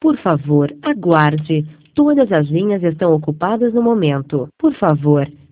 Por favor, aguarde. Todas as linhas estão ocupadas no momento. Por favor,